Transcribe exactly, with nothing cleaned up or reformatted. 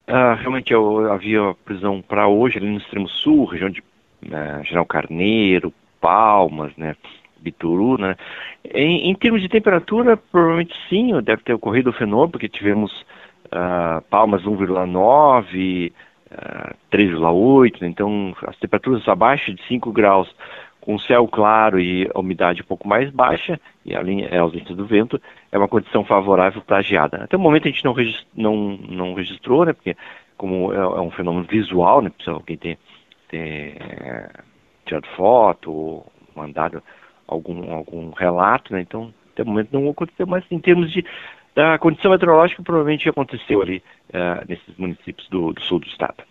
Ah, realmente eu havia previsão para hoje ali no extremo sul, região de né, General Carneiro, Palmas, né, Bituru, né. Em, em termos de temperatura, provavelmente sim, deve ter ocorrido o fenômeno, porque tivemos ah, Palmas um vírgula nove, ah, três vírgula oito, né, então as temperaturas abaixo de cinco graus, com céu claro e a umidade um pouco mais baixa, e a linha, a ausência do vento, é uma condição favorável para a geada. Até o momento a gente não, regis- não, não registrou, né, porque como é, é um fenômeno visual, né, precisa alguém ter, ter é, tirado foto ou mandado algum, algum relato, né, então até o momento não aconteceu, mas em termos de da condição meteorológica provavelmente aconteceu ali uh, nesses municípios do, do sul do estado.